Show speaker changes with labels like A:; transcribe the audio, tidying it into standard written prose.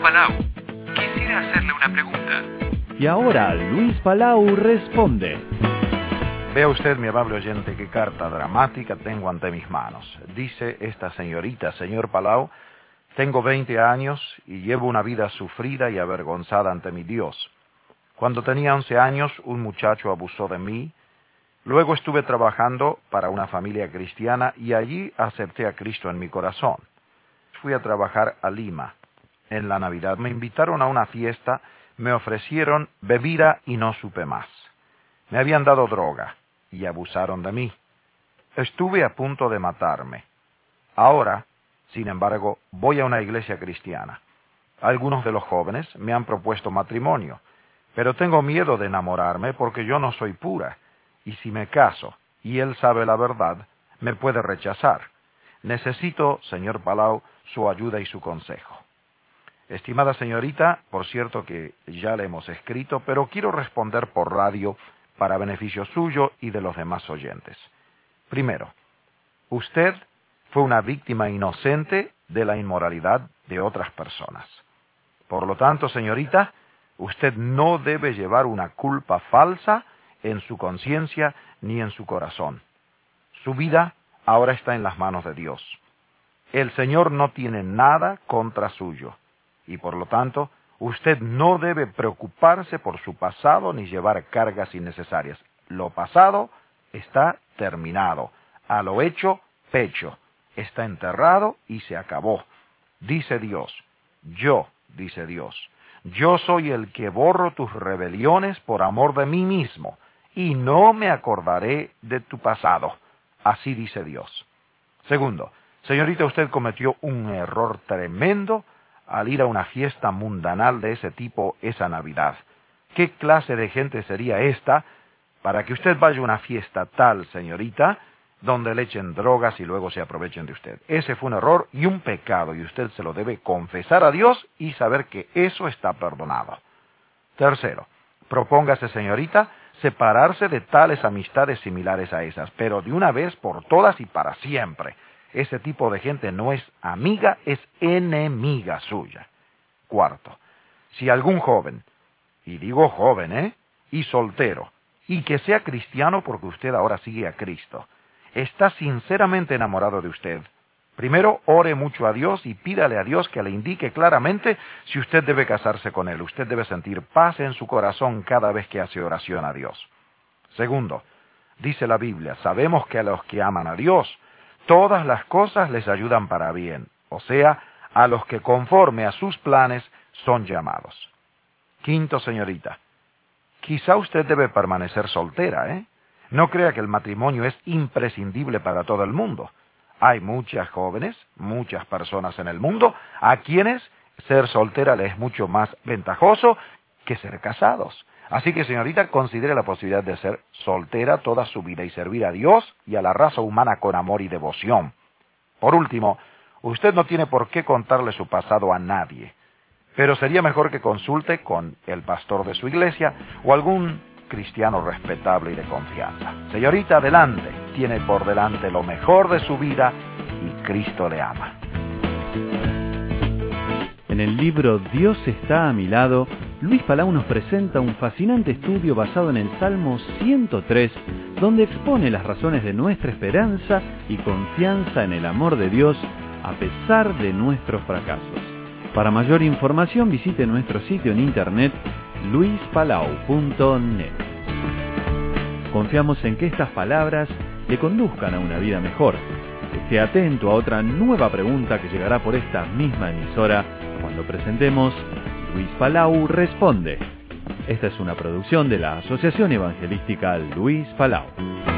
A: Palau. Quisiera hacerle una pregunta.
B: Y ahora Luis Palau responde.
C: Vea usted, mi amable oyente, qué carta dramática tengo ante mis manos. Dice esta señorita: señor Palau, tengo 20 años y llevo una vida sufrida y avergonzada ante mi Dios. Cuando tenía 11 años, un muchacho abusó de mí. Luego estuve trabajando para una familia cristiana y allí acepté a Cristo en mi corazón. Fui a trabajar a Lima. En la Navidad me invitaron a una fiesta, me ofrecieron bebida y no supe más. Me habían dado droga y abusaron de mí. Estuve a punto de matarme. Ahora, sin embargo, voy a una iglesia cristiana. Algunos de los jóvenes me han propuesto matrimonio, pero tengo miedo de enamorarme porque yo no soy pura. Y si me caso, y él sabe la verdad, me puede rechazar. Necesito, señor Palau, su ayuda y su consejo. Estimada señorita, por cierto que ya le hemos escrito, pero quiero responder por radio para beneficio suyo y de los demás oyentes. Primero, usted fue una víctima inocente de la inmoralidad de otras personas. Por lo tanto, señorita, usted no debe llevar una culpa falsa en su conciencia ni en su corazón. Su vida ahora está en las manos de Dios. El Señor no tiene nada contra suyo, y por lo tanto, usted no debe preocuparse por su pasado ni llevar cargas innecesarias. Lo pasado está terminado. A lo hecho, pecho. Está enterrado y se acabó. Dice Dios, dice Dios, yo soy el que borro tus rebeliones por amor de mí mismo, y no me acordaré de tu pasado. Así dice Dios. Segundo, señorita, usted cometió un error tremendo al ir a una fiesta mundanal de ese tipo esa Navidad. ¿Qué clase de gente sería esta para que usted vaya a una fiesta tal, señorita, donde le echen drogas y luego se aprovechen de usted? Ese fue un error y un pecado, y usted se lo debe confesar a Dios y saber que eso está perdonado. Tercero, propóngase, señorita, separarse de tales amistades similares a esas, pero de una vez por todas y para siempre. Ese tipo de gente no es amiga, es enemiga suya. Cuarto, si algún joven, y digo joven, y soltero, y que sea cristiano porque usted ahora sigue a Cristo, está sinceramente enamorado de usted, primero ore mucho a Dios y pídale a Dios que le indique claramente si usted debe casarse con él. Usted debe sentir paz en su corazón cada vez que hace oración a Dios. Segundo, dice la Biblia, sabemos que a los que aman a Dios, todas las cosas les ayudan para bien, o sea, a los que conforme a sus planes son llamados. Quinto, señorita, quizá usted debe permanecer soltera, No crea que el matrimonio es imprescindible para todo el mundo. Hay muchas jóvenes, muchas personas en el mundo, a quienes ser soltera les es mucho más ventajoso que ser casados. Así que, señorita, considere la posibilidad de ser soltera toda su vida y servir a Dios y a la raza humana con amor y devoción. Por último, usted no tiene por qué contarle su pasado a nadie, pero sería mejor que consulte con el pastor de su iglesia o algún cristiano respetable y de confianza. Señorita, adelante, tiene por delante lo mejor de su vida y Cristo le ama.
B: En el libro Dios está a mi lado, Luis Palau nos presenta un fascinante estudio basado en el Salmo 103, donde expone las razones de nuestra esperanza y confianza en el amor de Dios a pesar de nuestros fracasos. Para mayor información visite nuestro sitio en internet luispalau.net. Confiamos en que estas palabras le conduzcan a una vida mejor. Esté atento a otra nueva pregunta que llegará por esta misma emisora cuando presentemos Luis Palau Responde. Esta es una producción de la Asociación Evangelística Luis Palau.